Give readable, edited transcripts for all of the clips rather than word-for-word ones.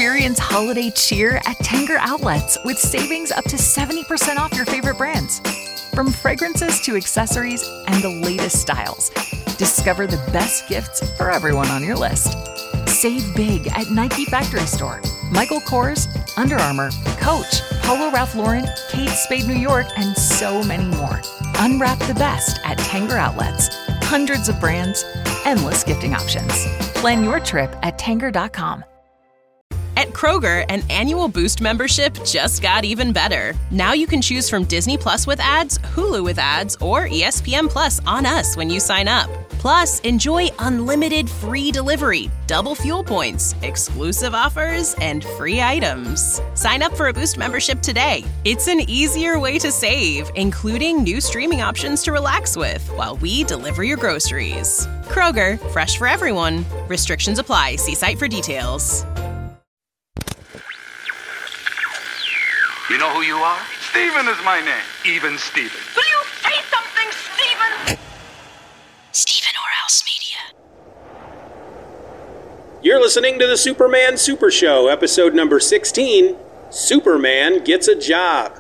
Experience holiday cheer at Tanger Outlets with savings up to 70% off your favorite brands. From fragrances to accessories and the latest styles, discover the best gifts for everyone on your list. Save big at Nike Factory Store, Michael Kors, Under Armour, Coach, Polo Ralph Lauren, Kate Spade New York, and so many more. Unwrap the best at Tanger Outlets. Hundreds of brands, endless gifting options. Plan your trip at Tanger.com. At Kroger, an annual Boost membership just got even better. Now you can choose from Disney Plus with ads, Hulu with ads, or ESPN Plus on us when you sign up. Plus, enjoy unlimited free delivery, double fuel points, exclusive offers, and free items. Sign up for a Boost membership today. It's an easier way to save, including new streaming options to relax with while we deliver your groceries. Kroger, fresh for everyone. Restrictions apply. See site for details. You know who you are? Steven is my name. Even Steven. Will you say something, Steven? Stephen Orhouse Media. You're listening to the Superman Super Show, episode number 16, Superman Gets a Job.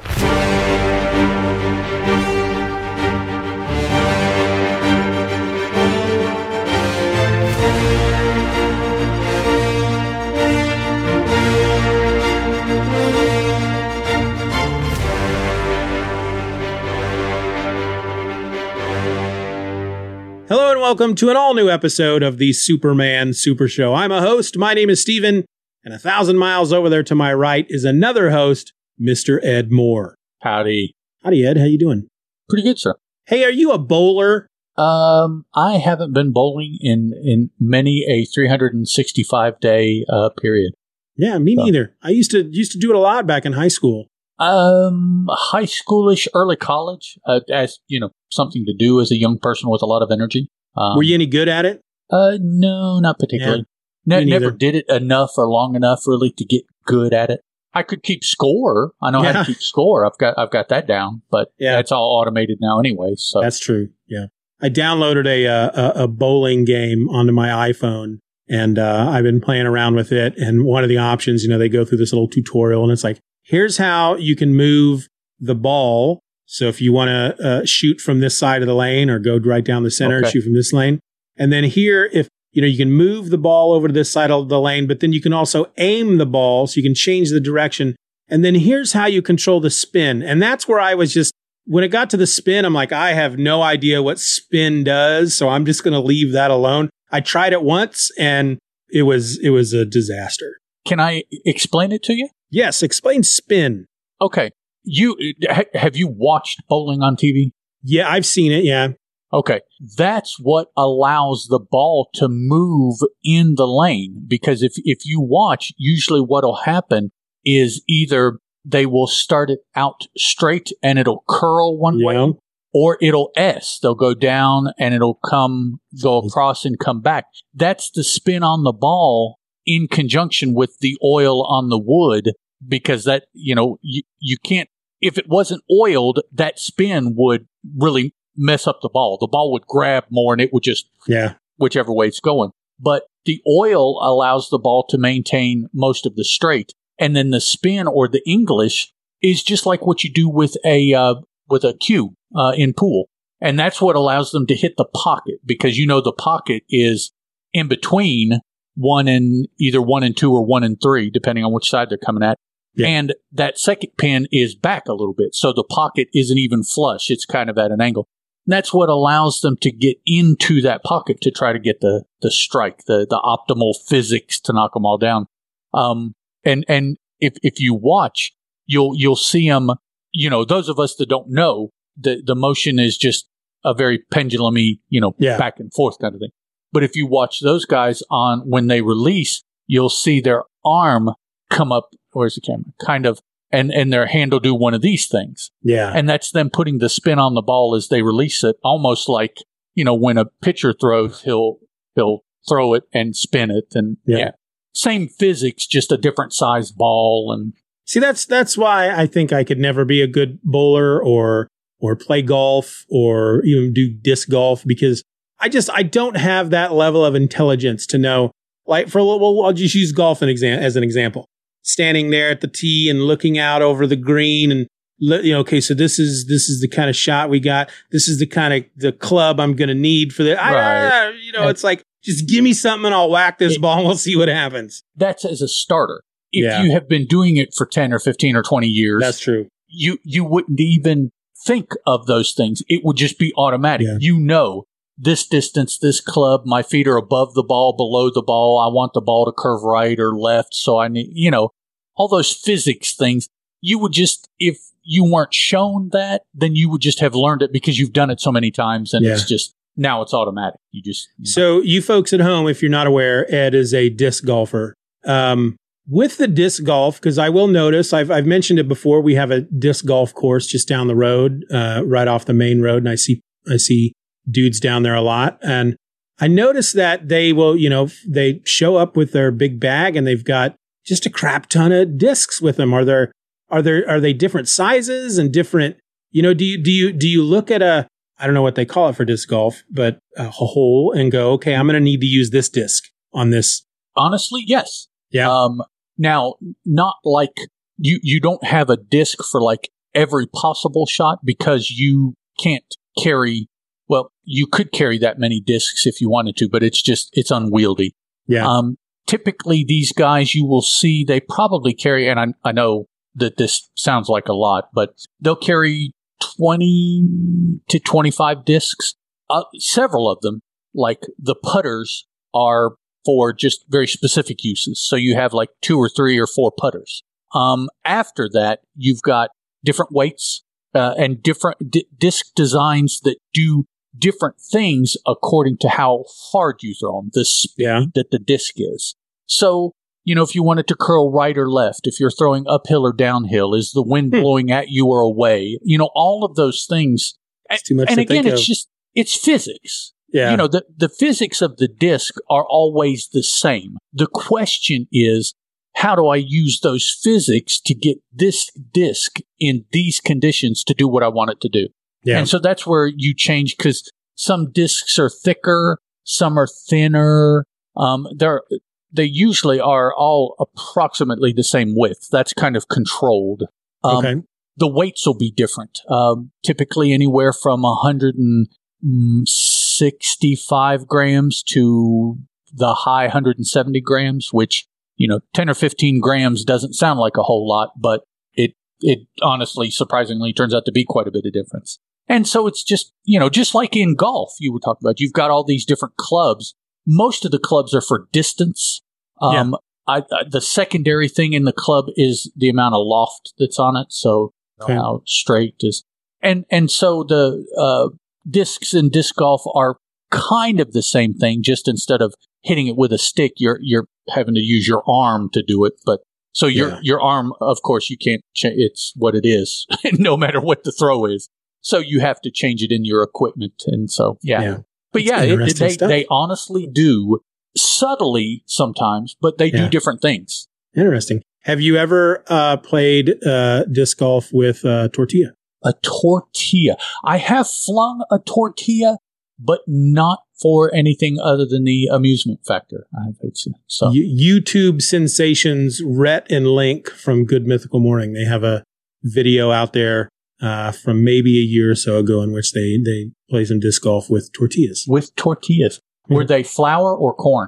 Hello and welcome to an all-new episode of the Superman Super Show. I'm a host. My name is Steven, and 1,000 miles over there to my right is another host, Mr. Ed Moore. Howdy. Howdy, Ed. How you doing? Pretty good, sir. Hey, are you a bowler? I haven't been bowling in many a 365-day period. Yeah, me neither. I used to do it a lot back in high school. High schoolish, early college, as you know, something to do as a young person with a lot of energy. Were you any good at it? No, not particularly. Yeah, never did it enough or long enough really to get good at it. I could keep score. I know how to keep score. I've got that down, but it's all automated now anyway. So that's true. Yeah, I downloaded a bowling game onto my iPhone, and I've been playing around with it. And one of the options, they go through this little tutorial, and it's like, here's how you can move the ball. So if you want to shoot from this side of the lane or go right down the center, shoot from this lane. And then here, if you can move the ball over to this side of the lane, but then you can also aim the ball so you can change the direction. And then here's how you control the spin. And that's where I was just, when it got to the spin, I'm like, I have no idea what spin does. So I'm just going to leave that alone. I tried it once and it was a disaster. Can I explain it to you? Yes, explain spin. Okay. Have you watched bowling on TV? Yeah, I've seen it, yeah. Okay. That's what allows the ball to move in the lane. Because if you watch, usually what'll happen is either they will start it out straight and it'll curl one way, or it'll S. They'll go down and it'll go across and come back. That's the spin on the ball in conjunction with the oil on the wood, because that, you can't, if it wasn't oiled, that spin would really mess up the ball. The ball would grab more and it would just, whichever way it's going. But the oil allows the ball to maintain most of the straight. And then the spin or the English is just like what you do with a cue in pool. And that's what allows them to hit the pocket, because the pocket is in between either 1 and 2 or 1 and 3, depending on which side they're coming at. Yeah. And that second pin is back a little bit. So the pocket isn't even flush. It's kind of at an angle. And that's what allows them to get into that pocket to try to get the strike, the optimal physics to knock them all down. And if you watch, you'll see them, those of us that don't know, the motion is just a very pendulum-y, back and forth kind of thing. But if you watch those guys when they release, you'll see their arm come up. Where's the camera? Kind of, and their hand will do one of these things. Yeah. And that's them putting the spin on the ball as they release it, almost like, when a pitcher throws, he'll throw it and spin it. And same physics, just a different size ball. And see, that's why I think I could never be a good bowler or play golf or even do disc golf, because I don't have that level of intelligence to know, like, I'll just use golf as an example. standing there at the tee and looking out over the green and, okay, so this is the kind of shot we got. This is the kind of the club I'm going to need for the, Right. It's like, just give me something and I'll whack this ball and we'll see what happens. That's as a starter. If you have been doing it for 10 or 15 or 20 years. That's true. You wouldn't even think of those things. It would just be automatic. Yeah. You know, this distance, this club, my feet are above the ball, below the ball. I want the ball to curve right or left. So I need, all those physics things. You would just, if you weren't shown that, then you would just have learned it because you've done it so many times and it's just, now it's automatic. You just. So you folks at home, if you're not aware, Ed is a disc golfer. With the disc golf, because I will notice, I've mentioned it before, we have a disc golf course just down the road, right off the main road. And I see dudes down there a lot. And I noticed that they will, they show up with their big bag and they've got just a crap ton of discs with them. Are they different sizes and different, do you look at I don't know what they call it for disc golf, but a hole and go, okay, I'm going to need to use this disc on this. Honestly, yes. Yeah. Now, not like you don't have a disc for like every possible shot because you can't carry, you could carry that many discs if you wanted to, but it's unwieldy. Yeah. Typically these guys you will see, they probably carry, and I know that this sounds like a lot, but they'll carry 20 to 25 discs. Several of them, like the putters, are for just very specific uses. So you have like 2 or 3 or 4 putters. After that, you've got different weights and different disc designs that do different things according to how hard you throw them, the speed that the disc is. So, if you want it to curl right or left, if you're throwing uphill or downhill, is the wind blowing at you or away? All of those things. It's too much and to again, think it's physics. Yeah. The physics of the disc are always the same. The question is, how do I use those physics to get this disc in these conditions to do what I want it to do? Yeah. And so that's where you change, because some discs are thicker, some are thinner. They usually are all approximately the same width. That's kind of controlled. Okay. The weights will be different. Typically anywhere from 165 grams to the high 170 grams, which, 10 or 15 grams doesn't sound like a whole lot, but it honestly, surprisingly, turns out to be quite a bit of difference. And so it's just, just like in golf, you were talking about, you've got all these different clubs. Most of the clubs are for distance. The secondary thing in the club is the amount of loft that's on it. So how straight is, and so the discs in disc golf are kind of the same thing. Just instead of hitting it with a stick, you're having to use your arm to do it. But so your arm, of course, you can't change. It's what it is, no matter what the throw is. So you have to change it in your equipment, and so But they honestly do, subtly sometimes, but they do different things. Interesting. Have you ever played disc golf with tortilla? A tortilla. I have flung a tortilla, but not for anything other than the amusement factor. So YouTube sensations Rhett and Link from Good Mythical Morning. They have a video out there from maybe a year or so ago in which they play some disc golf with tortillas. With tortillas. Were they flour or corn?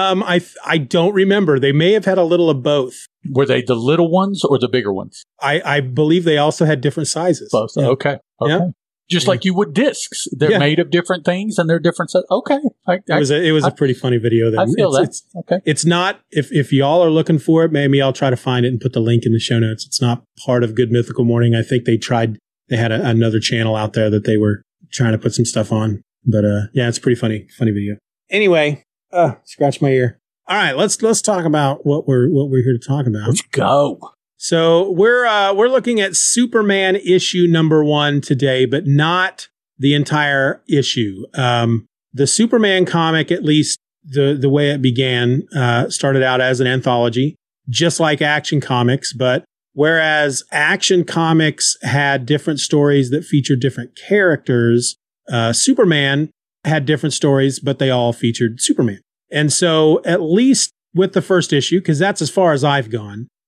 I don't remember. They may have had a little of both. Were they the little ones or the bigger ones? I believe they also had different sizes. Both. Yeah. Okay. Yeah. Just like you would discs. They're made of different things and they're different sizes. Okay. It was a pretty funny video. I feel that. Okay. It's not, if y'all are looking for it, maybe I'll try to find it and put the link in the show notes. It's not part of Good Mythical Morning. I think they had another channel out there that they were trying to put some stuff on. But it's a pretty funny video. Anyway, scratch my ear. All right, let's talk about what we're here to talk about. Let's go. So we're looking at Superman issue number 1 today, but not the entire issue. The Superman comic, at least the way it began, started out as an anthology, just like Action Comics. But whereas Action Comics had different stories that featured different characters, Superman had different stories, but they all featured Superman. And so at least with the first issue, because that's as far as I've gone,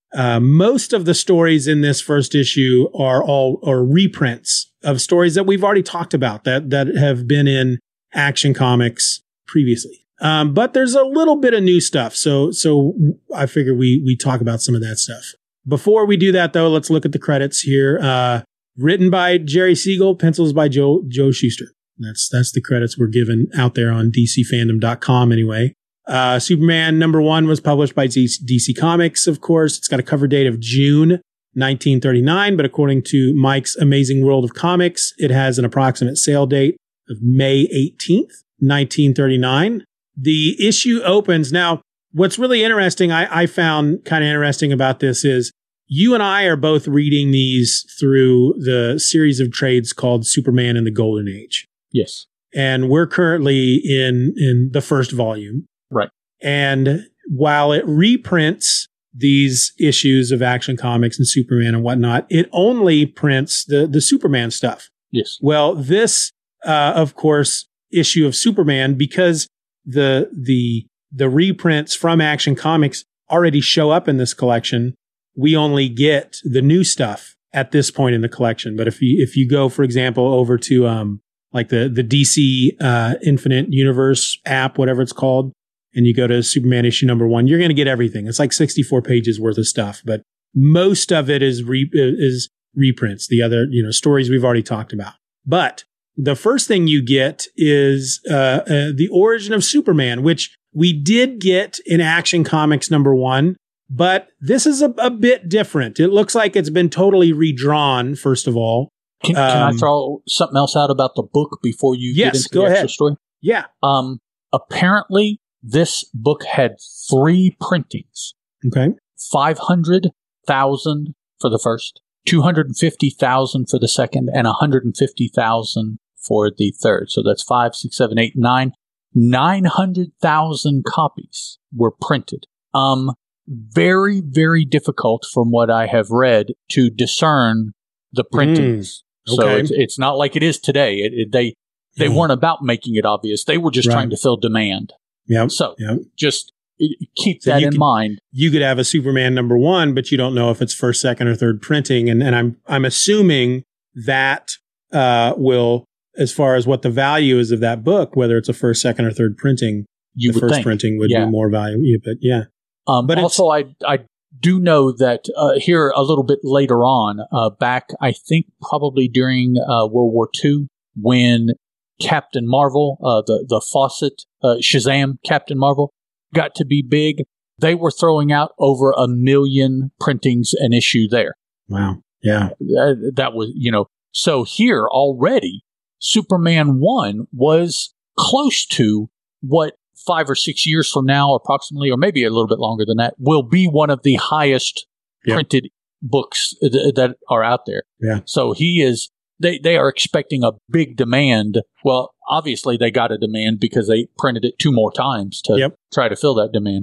Most of the stories in this first issue are reprints of stories that we've already talked about that have been in Action Comics previously. But there's a little bit of new stuff. So I figure we talk about some of that stuff. Before we do that, though, let's look at the credits here. Written by Jerry Siegel, pencils by Joe Shuster. That's the credits we're given out there on DCFandom.com anyway. Superman #1 was published by DC Comics, of course. It's got a cover date of June 1939, but according to Mike's Amazing World of Comics, it has an approximate sale date of May 18th, 1939. The issue opens. Now, what's really interesting, I found kind of interesting about this is you and I are both reading these through the series of trades called Superman in the Golden Age. Yes. And we're currently in the first volume. Right. And while it reprints these issues of Action Comics and Superman and whatnot, it only prints the Superman stuff. Yes. Well, this, of course, issue of Superman, because the reprints from Action Comics already show up in this collection, we only get the new stuff at this point in the collection. But if you go, for example, over to like the DC Infinite Universe app, whatever it's called, and you go to Superman issue #1, you're going to get everything. It's like 64 pages worth of stuff, but most of it is reprints. The other, stories we've already talked about. But the first thing you get is the origin of Superman, which we did get in Action Comics #1, but this is a bit different. It looks like it's been totally redrawn, first of all. Can I throw something else out about the book before you get into the actual story? Yeah. Apparently, this book had 3 printings. Okay. 500,000 for the first, 250,000 for the second, and 150,000 for the third. So that's 5, 6, 7, 8, 9. 900,000 copies were printed. Very, very difficult from what I have read to discern the printings. Okay. So it's not like it is today. They weren't about making it obvious. They were just trying to fill demand. Yep. So just keep that in mind. You could have a Superman #1, but you don't know if it's first, second, or third printing. And I'm assuming that will, as far as what the value is of that book, whether it's a first, second, or third printing, the first printing would be more valuable. But yeah. But also, I do know that here a little bit later on, back, I think probably during World War II, when Captain Marvel, the Fawcett, Shazam Captain Marvel, got to be big, they were throwing out over 1 million printings an issue there. Wow. Yeah. That was, so here already, Superman 1 was close to what 5 or 6 years from now, approximately, or maybe a little bit longer than that, will be one of the highest printed books that are out there. Yeah. So they are expecting a big demand. Well, obviously they got a demand because they printed it 2 more times to try to fill that demand.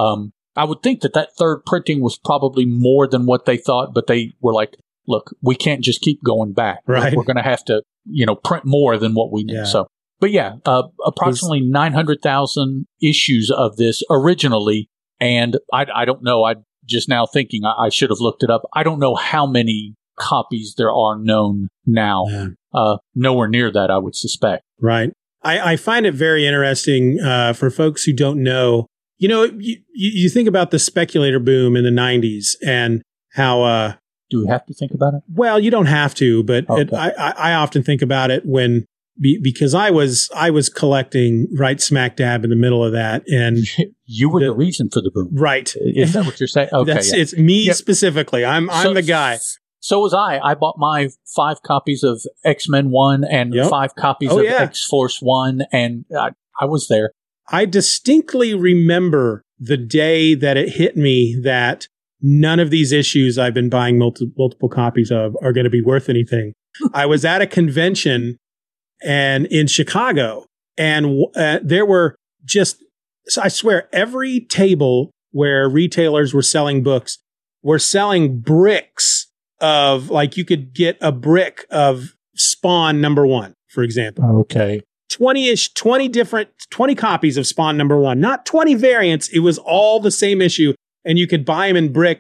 I would think that third printing was probably more than what they thought, but they were like, look, we can't just keep going back. Right. We're going to have to, print more than what we need. Yeah. So, but approximately 900,000 issues of this originally. And I don't know. I just now thinking I should have looked it up. I don't know how many copies there are known now. Yeah. Nowhere near that, I would suspect. Right. I find it very interesting for folks who don't know. You think about the speculator boom in the 90s and how... do we have to think about it? Well, you don't have to, but okay. I often think about it because I was collecting right smack dab in the middle of that, and you were the reason for the boom, right? Is that what you're saying? Okay, it's me specifically. I'm the guy. So was I. I bought my 5 copies of X-Men 1 and 5 copies of X-Force 1, and I was there. I distinctly remember the day that it hit me that none of these issues I've been buying multiple copies of are going to be worth anything. I was at a convention and in Chicago, and there were I swear, every table where retailers were selling books were selling bricks of, like, you could get a brick of Spawn #1, for example. Okay. 20 copies of Spawn #1, not 20 variants. It was all the same issue, and you could buy them in bricks.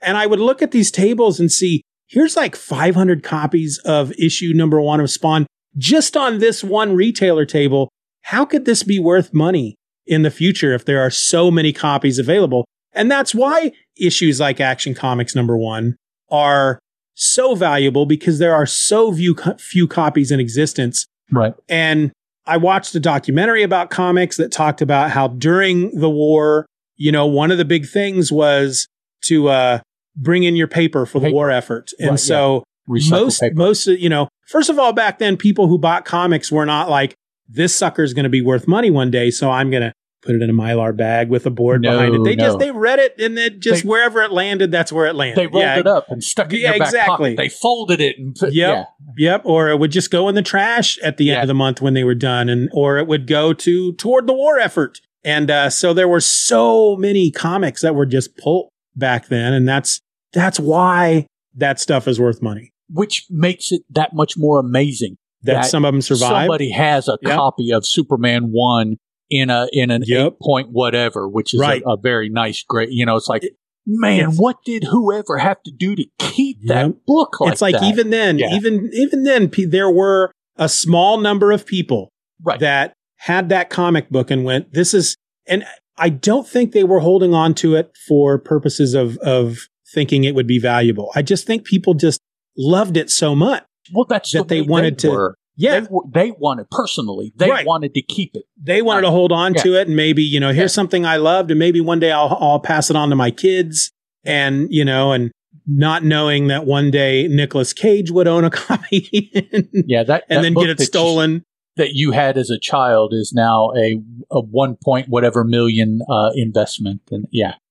And I would look at these tables and see, here's like 500 copies of issue number 1 of Spawn just on this one retailer table. How could this be worth money in the future if there are so many copies available? And that's why issues like Action Comics number 1 are so valuable, because there are so few copies in existence. Right. And I watched a documentary about comics that talked about how during the war, one of the big things was to bring in your paper for the war effort. And so most, first of all, back then, people who bought comics were not like, this sucker is going to be worth money one day, so I'm going to put it in a Mylar bag with a board behind it. They read it, and then wherever it landed, that's where it landed. They rolled it up and stuck it in their back pocket. They folded it and Yep. Or it would just go in the trash at the end of the month when they were done, or it would go toward the war effort. And so there were so many comics that were just pulp back then, and that's why that stuff is worth money. Which makes it that much more amazing that some of them survive. Somebody has a copy of Superman 1 in an 8-point whatever, which is a very nice, great. It's like, man, what did whoever have to do to keep that book like that? It's like that? even then, there were a small number of people that had that comic book and went, this is, and I don't think they were holding on to it for purposes of thinking it would be valuable. I just think people just loved it so much. Well, that's that they wanted to. Yeah. They wanted personally. They wanted to keep it. They wanted to hold on to it, and maybe, here's something I loved, and maybe one day I'll pass it on to my kids, and, and not knowing that one day Nicolas Cage would own a copy and then get it stolen. That you had as a child is now a 1 point whatever million investment. And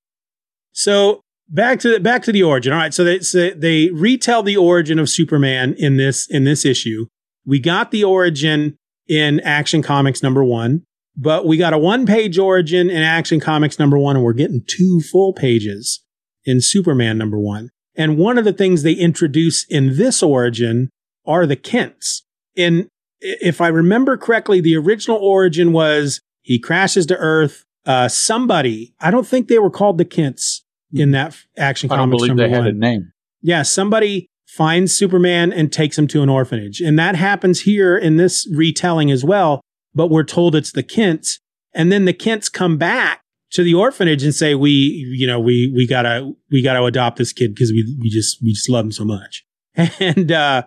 So back to the origin. All right. So they retell the origin of Superman in this issue. We got the origin in Action Comics number 1, but we got a 1-page origin in Action Comics number 1, and we're getting 2 full pages in Superman number 1. And one of the things they introduce in this origin are the Kents. If I remember correctly, the original origin was he crashes to Earth. Somebody, I don't think they were called the Kents in that Action Comics number 1. I don't believe they had a name. Yeah, somebody finds Superman and takes him to an orphanage. And that happens here in this retelling as well, but we're told it's the Kents. And then the Kents come back to the orphanage and say, we gotta adopt this kid because we just love him so much. And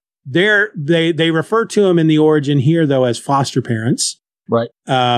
they refer to him in the origin here though as foster parents. Right.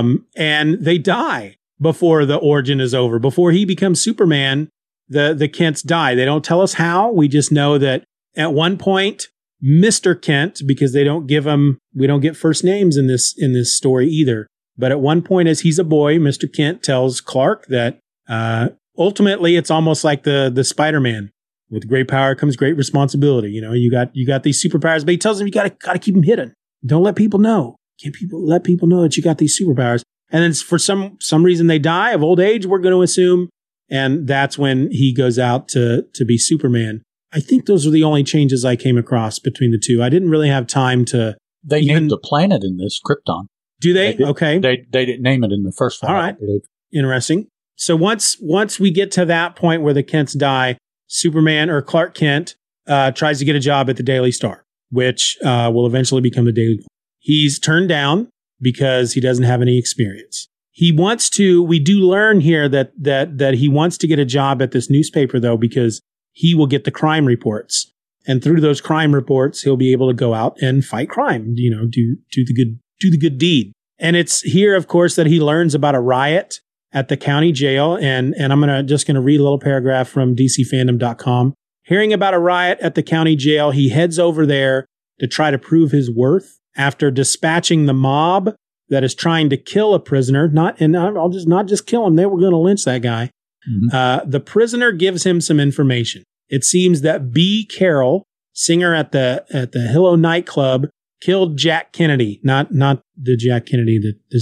And they die before the origin is over. Before he becomes Superman, the Kents die. They don't tell us how. We just know that at one point, Mr. Kent, because we don't get first names in this story either. But at one point, as he's a boy, Mr. Kent tells Clark that ultimately it's almost like the Spider-Man. With great power comes great responsibility. You got these superpowers, but he tells them you gotta keep them hidden. Don't let people know. Let people know that you got these superpowers. And then for some reason they die of old age, we're going to assume. And that's when he goes out to be Superman. I think those are the only changes I came across between the two. I didn't really have time to. They named the planet in this Krypton. Do they? Okay. They didn't name it in the first one. All right. Interesting. So once we get to that point where the Kents die, Superman or Clark Kent tries to get a job at the Daily Star, which will eventually become the Daily Planet. He's turned down because he doesn't have any experience. He wants to. We do learn here that he wants to get a job at this newspaper though, because he will get the crime reports, and through those crime reports, he'll be able to go out and fight crime. Do the good deed. And it's here, of course, that he learns about a riot at the county jail. And I'm just going to read a little paragraph from DCFandom.com. Hearing about a riot at the county jail, he heads over there to try to prove his worth after dispatching the mob that is trying to kill a prisoner. Not just kill him. They were going to lynch that guy. Mm-hmm. The prisoner gives him some information. It seems that B. Carroll, singer at the Hillo nightclub, killed Jack Kennedy. Not the Jack Kennedy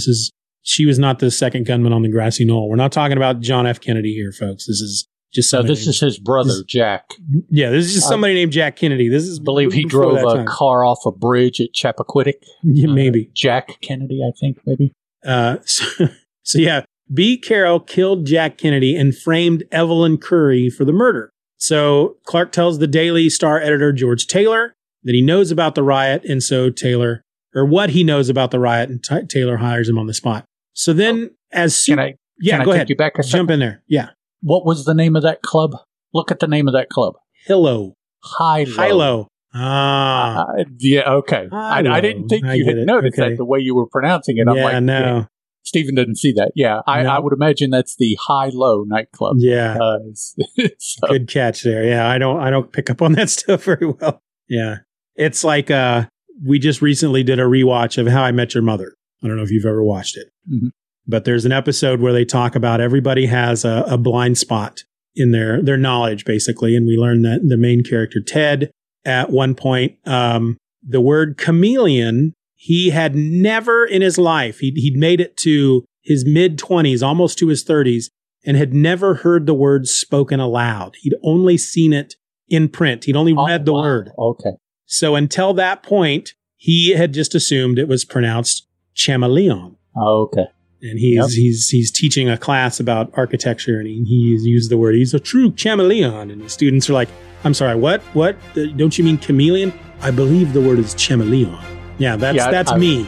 she was not the second gunman on the grassy knoll. We're not talking about John F. Kennedy here, folks. This is just this is his brother, Jack. Yeah, this is just somebody named Jack Kennedy. I believe he drove a car off a bridge at Chappaquiddick. Yeah, maybe. Jack Kennedy, I think, maybe. So yeah, B. Carroll killed Jack Kennedy and framed Evelyn Curry for the murder. So Clark tells the Daily Star editor, George Taylor, that he knows about the riot. And so what he knows about the riot, and Taylor hires him on the spot. So then Can I go ahead. take you back a second? Jump in there. Yeah. What was the name of that club? Look at the name of that club. Hilo. Hilo. Ah. Yeah, okay. I didn't think you had noticed that the way you were pronouncing it. I'm like, no. Yeah, Stephen didn't see that. Yeah, I would imagine that's the High-Low nightclub. Yeah. So. Good catch there. Yeah, I don't pick up on that stuff very well. Yeah. It's like we just recently did a rewatch of How I Met Your Mother. I don't know if you've ever watched it. Mm-hmm. But there's an episode where they talk about everybody has a blind spot in their knowledge, basically. And we learn that the main character, Ted, at one point, the word chameleon, he had never in his life, he'd made it to his mid-20s, almost to his 30s, and had never heard the word spoken aloud. He'd only seen it in print. He'd only read the word. Okay. So until that point, he had just assumed it was pronounced chameleon. Okay. And he's teaching a class about architecture, and he's used the word. He's a true chameleon, and the students are like, "I'm sorry, what? What? Don't you mean chameleon? I believe the word is chameleon." Yeah, that's me.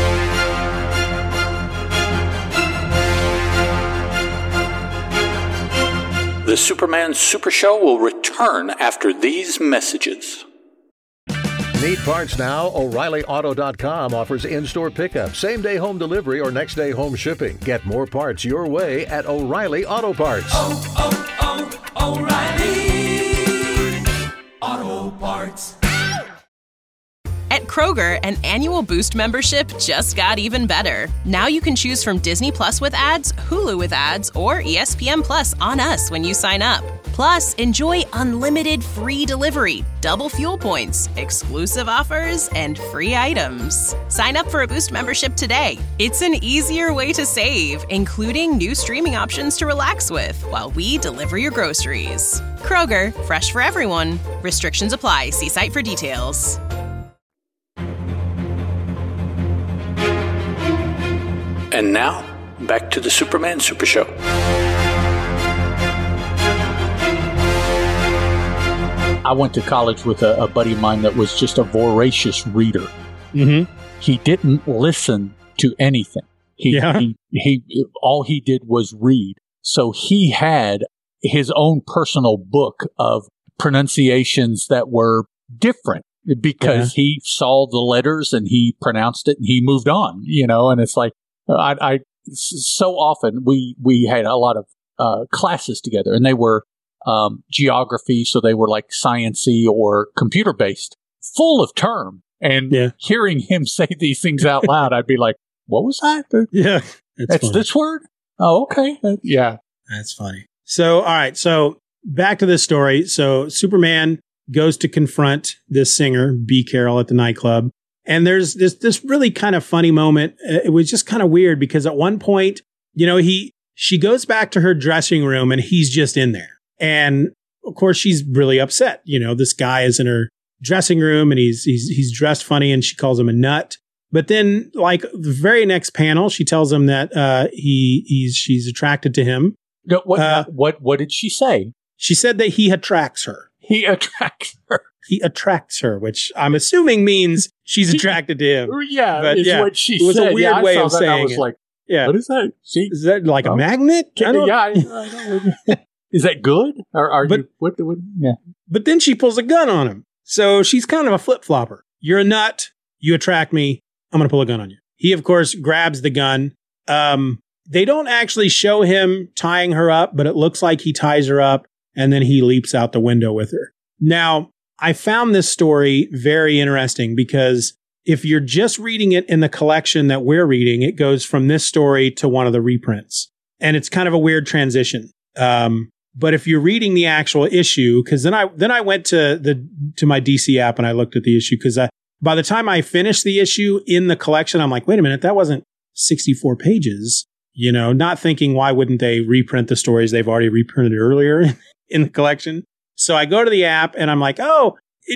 The Superman Super Show will return after these messages. Need parts now? O'ReillyAuto.com offers in-store pickup, same-day home delivery, or next-day home shipping. Get more parts your way at O'Reilly Auto Parts. O'Reilly Auto Parts. At Kroger, an annual Boost membership just got even better. Now you can choose from Disney Plus with ads, Hulu with ads, or ESPN Plus on us when you sign up. Plus, enjoy unlimited free delivery, double fuel points, exclusive offers, and free items. Sign up for a Boost membership today. It's an easier way to save, including new streaming options to relax with while we deliver your groceries. Kroger, fresh for everyone. Restrictions apply. See site for details. And now, back to the Superman Super Show. I went to college with a buddy of mine that was just a voracious reader. Mm-hmm. He didn't listen to anything. He all he did was read. So he had his own personal book of pronunciations that were different because he saw the letters and he pronounced it and he moved on, and it's like, I so often we had a lot of classes together, and they were geography, so they were like sciencey or computer based, full of term. And hearing him say these things out loud, I'd be like, "What was that?" Yeah, that's this word. Oh, okay, that's funny. So, all right, so back to this story. So, Superman goes to confront this singer, B. Carroll, at the nightclub. And there's this really kind of funny moment. It was just kind of weird because at one point, she goes back to her dressing room and he's just in there. And of course, she's really upset. This guy is in her dressing room and he's dressed funny and she calls him a nut. But then, like the very next panel, she tells him that she's attracted to him. What did she say? She said that he attracts her. He attracts her. He attracts her, which I'm assuming means she's attracted to him. Yeah, but what she said. It was a weird way of saying I was like, what is that? Is that like a magnet? I know. Is that good? Yeah. But then she pulls a gun on him. So she's kind of a flip-flopper. You're a nut. You attract me. I'm going to pull a gun on you. He, of course, grabs the gun. They don't actually show him tying her up, but it looks like he ties her up and then he leaps out the window with her. Now, I found this story very interesting because if you're just reading it in the collection that we're reading, it goes from this story to one of the reprints. And it's kind of a weird transition. But if you're reading the actual issue, because then I went to my DC app and I looked at the issue because by the time I finished the issue in the collection, I'm like, wait a minute, that wasn't 64 pages. Not thinking why wouldn't they reprint the stories they've already reprinted earlier in the collection. So I go to the app and I'm like, oh,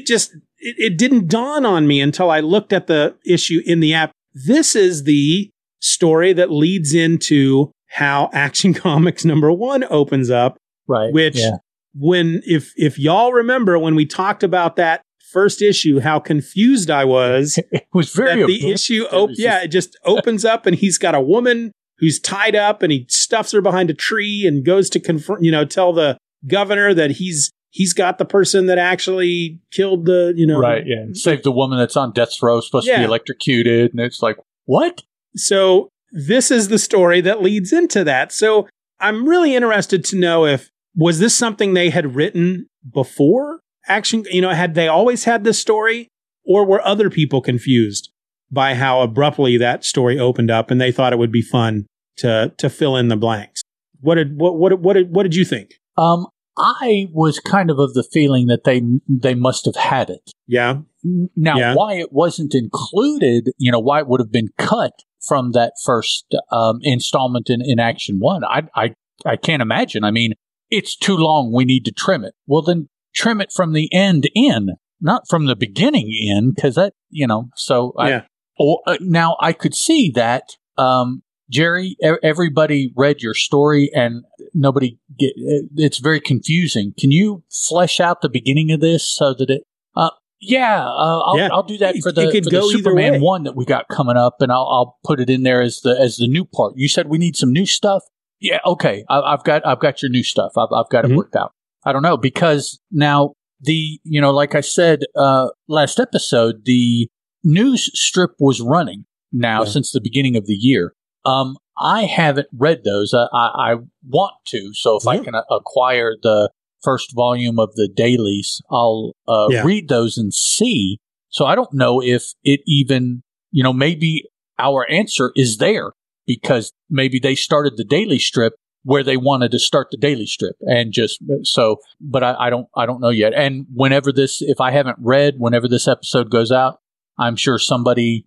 it didn't dawn on me until I looked at the issue in the app. This is the story that leads into how Action Comics #1 opens up, right? Which if y'all remember when we talked about that first issue, how confused I was. It was very the issue. It just opens up and he's got a woman who's tied up and he stuffs her behind a tree and goes to confront, tell the governor that he's got the person that actually killed the, right. Yeah. Saved the woman that's on death row, supposed to be electrocuted. And it's like, what? So this is the story that leads into that. So I'm really interested to know was this something they had written before Action? Had they always had this story, or were other people confused by how abruptly that story opened up and they thought it would be fun to fill in the blanks? What did you think? I was kind of the feeling that they must have had it. Yeah. Now, why it wasn't included, why it would have been cut from that first installment in Action 1, I can't imagine. I mean, it's too long. We need to trim it. Well, then trim it from the end in, not from the beginning in, because that, so now I could see that, Jerry, everybody read your story and it's very confusing. Can you flesh out the beginning of this so that it, I'll do that for the Superman 1 that we got coming up, and I'll put it in there as the new part. You said we need some new stuff. Yeah. Okay. I've got your new stuff. I've got it worked out. I don't know, because now like I said, last episode, the news strip was running now since the beginning of the year. I haven't read those. I want to. So if I can acquire the first volume of the dailies, I'll read those and see. So I don't know if it even, maybe our answer is there because maybe they started the daily strip where they wanted to start the daily strip and just so, but I don't know yet. And whenever if I haven't read, whenever this episode goes out, I'm sure somebody,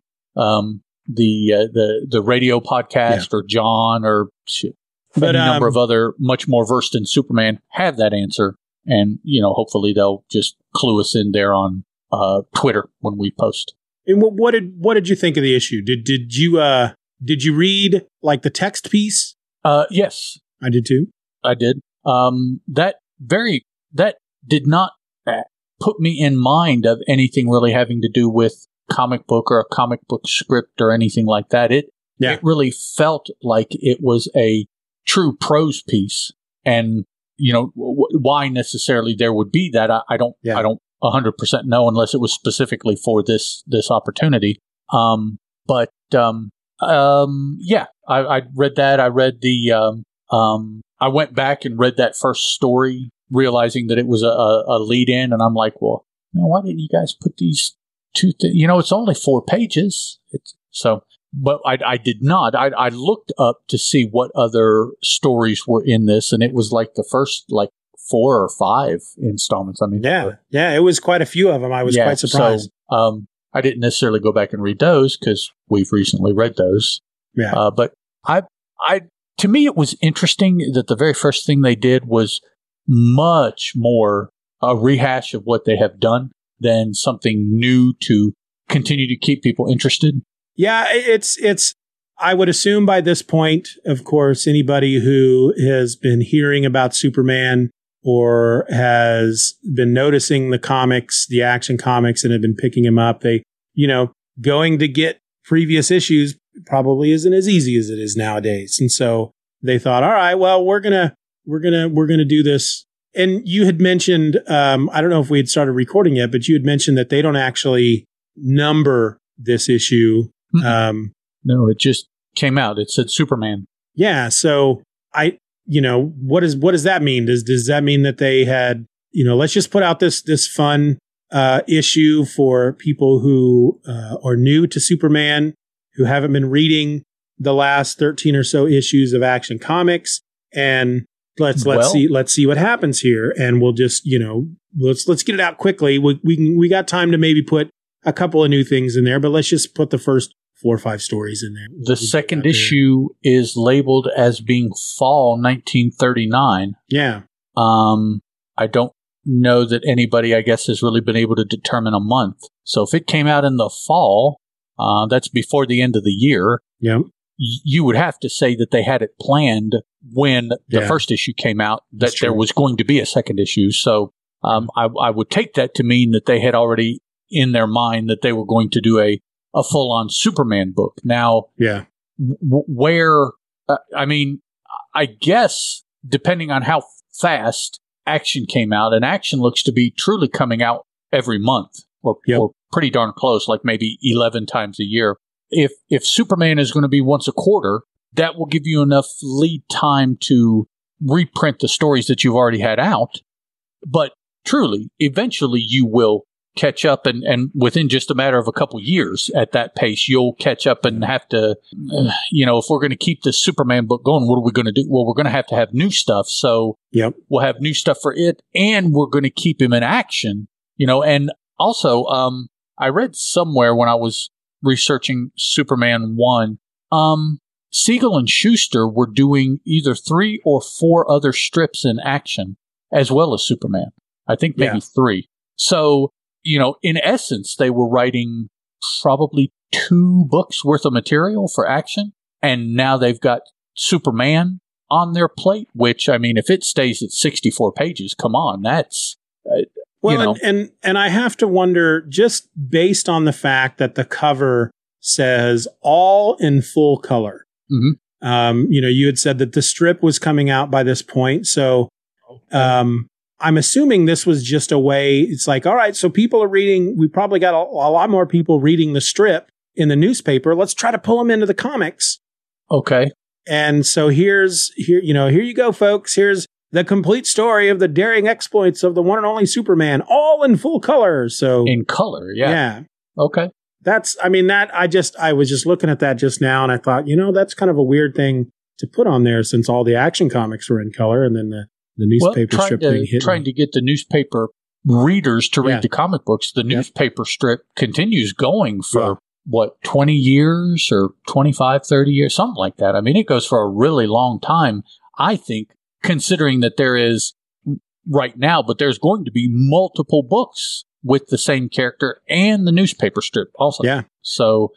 the radio podcast or John or any number of other much more versed in Superman have that answer. And, hopefully they'll just clue us in there on Twitter when we post. And what did you think of the issue? Did you read like the text piece? Yes. I did too. I did. That did not put me in mind of anything really having to do with comic book or a comic book script or anything like that. It really felt like it was a true prose piece, and why necessarily there would be that I don't 100% know unless it was specifically for this opportunity. I read that. I read I went back and read that first story, realizing that it was a lead in, and I'm like, well, why didn't you guys put these two things? It's only 4 pages. But I did not. I looked up to see what other stories were in this, and it was like the first 4 or 5 installments. I mean, it was quite a few of them. I was quite surprised. So, I didn't necessarily go back and read those because we've recently read those. Yeah. But to me, it was interesting that the very first thing they did was much more a rehash of what they have done than something new to continue to keep people interested. Yeah, it's. I would assume by this point, of course, anybody who has been hearing about Superman or has been noticing the comics, the Action Comics, and have been picking them up, they, going to get previous issues probably isn't as easy as it is nowadays. And so they thought, all right, well, we're gonna do this. And you had mentioned, I don't know if we had started recording yet, but you had mentioned that they don't actually number this issue. No, it just came out. It said Superman. Yeah. So what does that mean? Does that mean that they had, let's just put out this fun issue for people who are new to Superman, who haven't been reading the last 13 or so issues of Action Comics, and let's see what happens here, and we'll just let's get it out quickly. We got time to maybe put a couple of new things in there, but let's just put the first 4 or 5 stories in there. The second issue is labeled as being fall 1939. Yeah. I don't know that anybody, I guess, has really been able to determine a month. So if it came out in the fall, that's before the end of the year. Yeah. you would have to say that they had it planned when the first issue came out, that there was going to be a second issue. So I would take that to mean that they had already in their mind that they were going to do a full-on Superman book. Now, where, I mean, I guess, depending on how fast Action came out, and Action looks to be truly coming out every month, or pretty darn close, like maybe 11 times a year. If Superman is going to be once a quarter, that will give you enough lead time to reprint the stories that you've already had out. But truly, eventually you will catch up, and within just a matter of a couple years at that pace, you'll catch up and have to, if we're going to keep this Superman book going, what are we going to do? Well, we're going to have new stuff. So we'll have new stuff for it, and we're going to keep him in Action, and also, I read somewhere when I was researching Superman 1, Siegel and Schuster were doing either 3 or 4 other strips in Action as well as Superman. I think maybe 3. So, in essence, they were writing probably 2 books worth of material for Action. And now they've got Superman on their plate, which, I mean, if it stays at 64 pages, come on, that's... and I have to wonder, just based on the fact that the cover says all in full color. Mm-hmm. You had said that the strip was coming out by this point. So I'm assuming this was just a way, it's like, all right, so people are reading, we probably got a lot more people reading the strip in the newspaper. Let's try to pull them into the comics. Okay. And so here you go, folks. Here's the complete story of the daring exploits of the one and only Superman, all in full color. So in color, yeah. Okay. I was just looking at that just now, and I thought, that's kind of a weird thing to put on there, since all the Action comics were in color, and then the newspaper strip being hidden. Trying to get the newspaper readers to read the comic books. The newspaper strip continues going for 20 years or 25, 30 years, something like that. I mean, it goes for a really long time, I think, considering that there is right now, but there's going to be multiple books with the same character and the newspaper strip also. Yeah. So,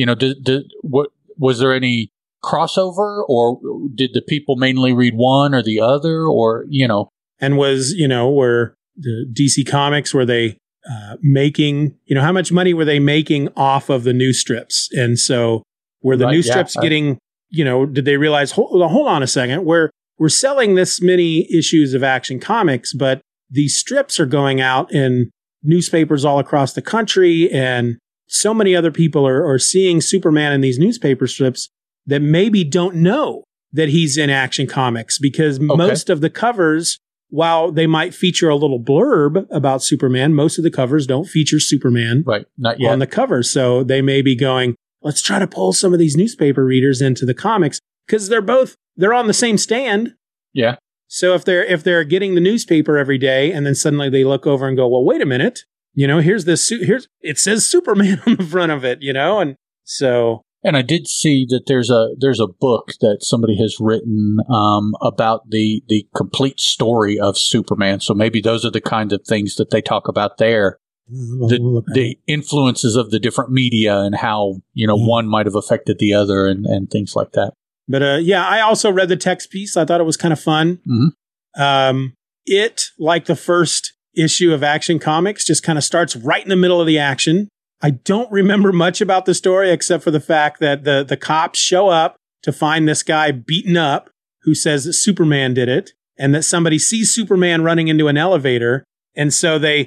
what was there any crossover, or did the people mainly read one or the other, or, And were the DC Comics, were they making, how much money were they making off of the news strips? And so were the news strips getting, did they realize, hold on a second, we're selling this many issues of Action Comics, but these strips are going out in newspapers all across the country, and so many other people are seeing Superman in these newspaper strips that maybe don't know that he's in Action Comics, because most of the covers, while they might feature a little blurb about Superman, most of the covers don't feature Superman not yet on the cover. So they may be going, let's try to pull some of these newspaper readers into the comics, because they're on the same stand. Yeah. So if they're getting the newspaper every day, and then suddenly they look over and go, well, wait a minute, here's it says Superman on the front of it, and so. And I did see that there's a book that somebody has written about the complete story of Superman. So maybe those are the kinds of things that they talk about there. The influences of the different media and how, one might have affected the other and things like that. But I also read the text piece. I thought it was kind of fun. Mm-hmm. It, like the first issue of Action Comics, just kind of starts right in the middle of the action. I don't remember much about the story, except for the fact that the cops show up to find this guy beaten up who says that Superman did it, and that somebody sees Superman running into an elevator. And so the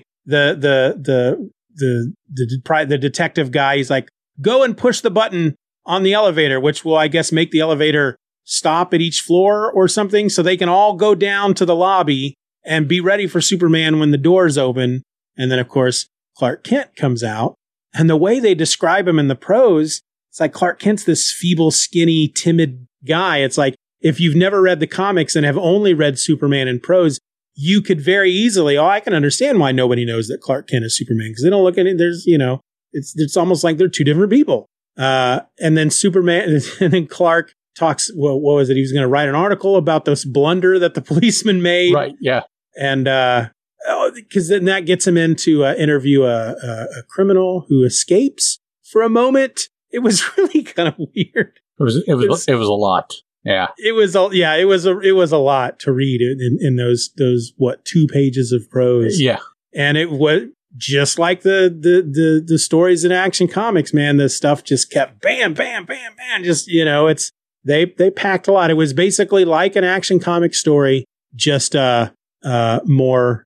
detective guy, he's like, go and push the button on the elevator, which will, I guess, make the elevator stop at each floor or something, so they can all go down to the lobby and be ready for Superman when the doors open. And then, of course, Clark Kent comes out. And the way they describe him in the prose, it's like Clark Kent's this feeble, skinny, timid guy. It's like, if you've never read the comics and have only read Superman in prose, you could very easily, I can understand why nobody knows that Clark Kent is Superman, because they don't look at it. There's, it's almost like they're two different people. And then Superman, and then Clark talks, what was it? He was going to write an article about this blunder that the policeman made. Right. Yeah. And, because then that gets him into interview a criminal who escapes for a moment. It was really kind of weird. It was a lot. Yeah. It was a lot to read in those 2 pages of prose. Yeah. And it was just like the stories in Action Comics, man. The stuff just kept bam, bam, bam, bam. Just, they packed a lot. It was basically like an Action Comic story, just a lot more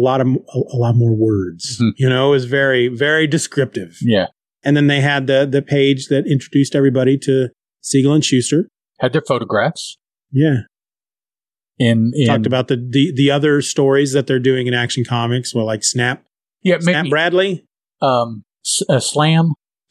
words. Mm-hmm. It was very, very descriptive. Yeah. And then they had the page that introduced everybody to Siegel and Schuster. Had their photographs. Yeah. In talked about the other stories that they're doing in Action Comics, like Snap. Yeah, Snap Bradley. Slam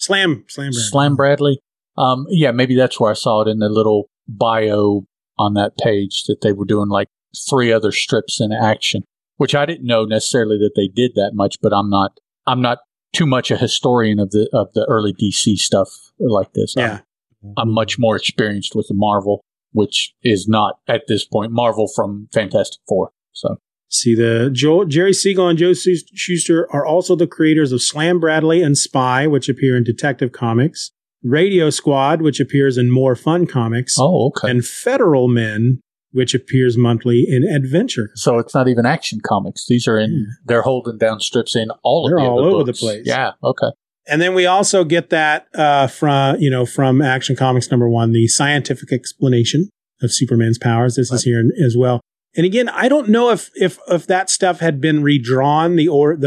Bradley. Yeah, maybe that's where I saw it in the little bio on that page that they were doing like 3 other strips in Action, which I didn't know necessarily that they did that much, but I'm not too much a historian of the early DC stuff like this. Yeah. I'm much more experienced with the Marvel, which is not at this point Marvel from Fantastic Four. So see, Jerry Siegel and Joe Shuster are also the creators of Slam Bradley and Spy, which appear in Detective Comics, Radio Squad, which appears in More Fun Comics, and Federal Men, which appears monthly in Adventure. So it's not even Action Comics. These are they're holding down strips in all they're of the all other over books. the place. Yeah, okay. And then we also get that from Action Comics #1, the scientific explanation of Superman's powers. This is here as well. And again, I don't know if that stuff had been redrawn.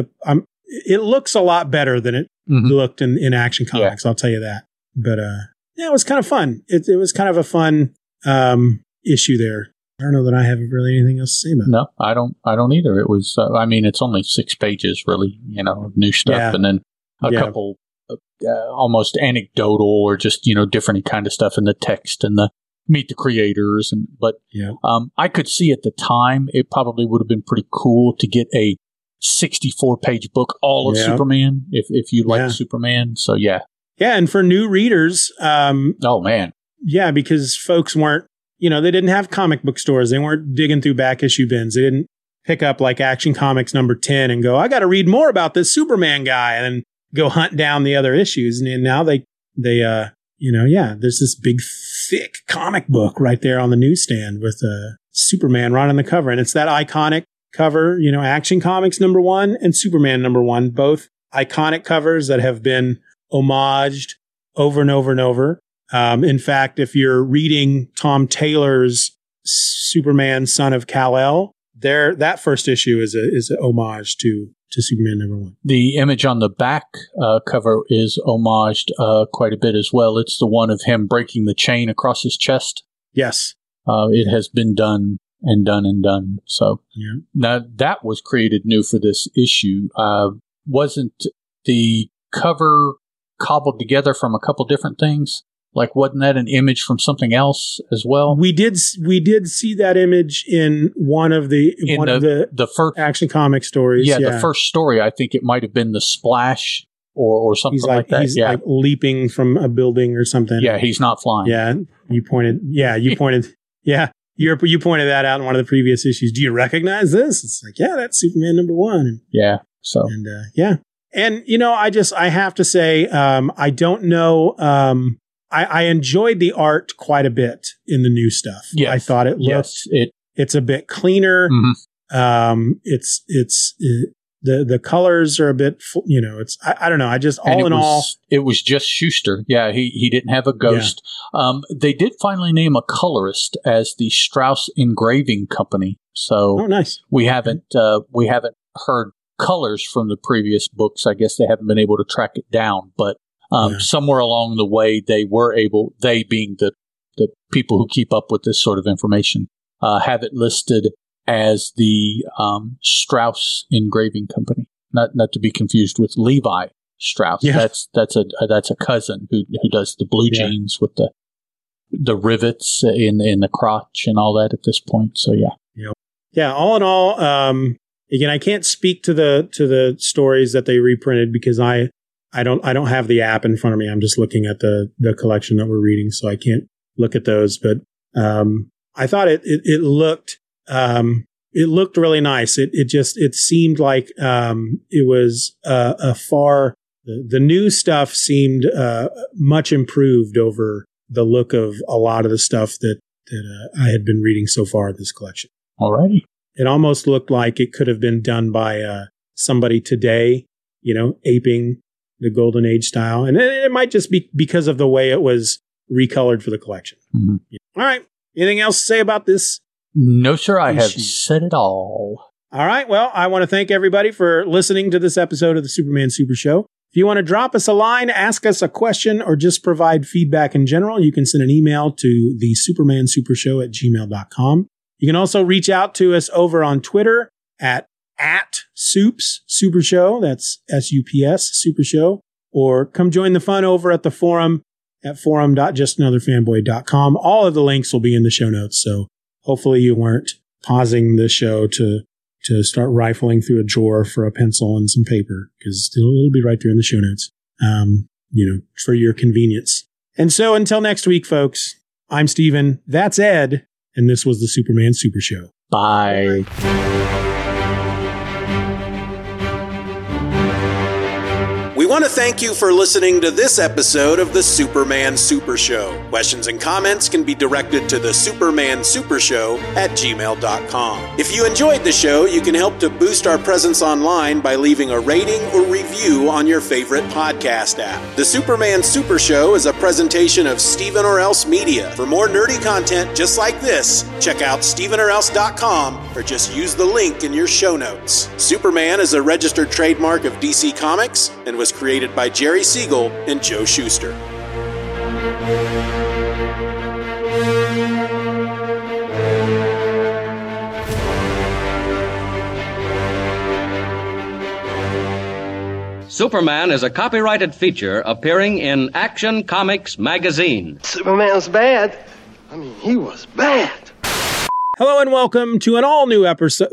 It looks a lot better than it looked in Action Comics. Yeah. I'll tell you that. But it was kind of fun. It was kind of a fun issue there. I don't know that I have really anything else to say about it. No, I don't either. It was. It's only 6 pages, really. Of new stuff, and then a couple almost anecdotal or just different kind of stuff in the text and the meet the creators. But I could see at the time it probably would have been pretty cool to get a 64-page book all of Superman if you like Superman. So yeah, and for new readers, oh man, yeah, because folks weren't. They didn't have comic book stores. They weren't digging through back issue bins. They didn't pick up like Action Comics #10 and go, I got to read more about this Superman guy, and then go hunt down the other issues. And now they there's this big, thick comic book right there on the newsstand with Superman right on the cover. And it's that iconic cover, Action Comics #1 and Superman #1, both iconic covers that have been homaged over and over and over. In fact, if you're reading Tom Taylor's Superman, Son of Kal-El, that first issue is a homage to Superman #1. The image on the back cover is homaged quite a bit as well. It's the one of him breaking the chain across his chest. Yes. It has been done and done and done. So now that was created new for this issue. Wasn't the cover cobbled together from a couple different things? Like, wasn't that an image from something else as well? We did see that image in one of the first Action Comic stories. Yeah, the first story. I think it might have been the Splash or something like that. He's like leaping from a building or something. Yeah, he's not flying. Yeah, you pointed that out in one of the previous issues. Do you recognize this? It's like, yeah, that's Superman #1. Yeah. So and and I have to say, I don't know. I enjoyed the art quite a bit in the new stuff. Yes. I thought it looked, it's a bit cleaner. Mm-hmm. The colors are a bit, I don't know. I just, all in all, it was just Schuster. Yeah. He didn't have a ghost. Yeah. They did finally name a colorist as the Strauss Engraving Company. So nice. We haven't heard colors from the previous books. I guess they haven't been able to track it down, but somewhere along the way, they being the people who keep up with this sort of information, have it listed as the Strauss Engraving Company, not to be confused with Levi Strauss. Yeah. That's a cousin who does the blue jeans with the rivets in the crotch and all that at this point. So yeah. All in all, again, I can't speak to the stories that they reprinted because I don't have the app in front of me. I'm just looking at the collection that we're reading, so I can't look at those. But I thought it looked really nice. It seemed like it was the new stuff seemed much improved over the look of a lot of the stuff that I had been reading so far in this collection. Alrighty. It almost looked like it could have been done by somebody today, aping the Golden Age style. And it might just be because of the way it was recolored for the collection. Mm-hmm. All right. Anything else to say about this? No, sir. I have said it all. All right. Well, I want to thank everybody for listening to this episode of the Superman Super Show. If you want to drop us a line, ask us a question, or just provide feedback in general, you can send an email to the supermansupershow@gmail.com. You can also reach out to us over on Twitter at Soups Super Show. That's SUPS Super Show. Or come join the fun over at the forum at forum.justanotherfanboy.com. All of the links will be in the show notes. So hopefully you weren't pausing the show to start rifling through a drawer for a pencil and some paper, because it'll be right there in the show notes, for your convenience. And so until next week, folks, I'm Steven, that's Ed, and this was the Superman Super Show. Bye. We want to thank you for listening to this episode of the Superman Super Show. Questions and comments can be directed to the Superman Super Show at gmail.com. If you enjoyed the show, you can help to boost our presence online by leaving a rating or review on your favorite podcast app. The Superman Super Show is a presentation of Stephen or Else Media. For more nerdy content just like this, check out StephenOrElse.com or just use the link in your show notes. Superman is a registered trademark of DC Comics and was created by Jerry Siegel and Joe Shuster. Superman is a copyrighted feature appearing in Action Comics magazine. Superman's bad. I mean, he was bad. Hello and welcome to an all-new episode.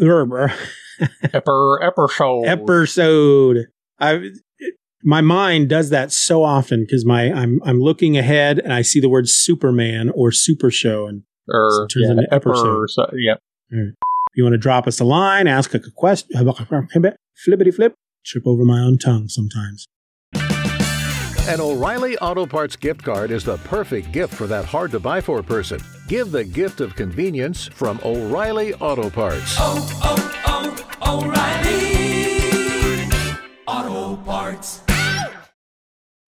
My mind does that so often because I'm looking ahead and I see the word Superman or Super Show and it turns into episode. Yep. Right. If you want to drop us a line, ask a question, flippity flip, trip over my own tongue sometimes. An O'Reilly Auto Parts gift card is the perfect gift for that hard-to-buy-for person. Give the gift of convenience from O'Reilly Auto Parts. O'Reilly Auto Parts.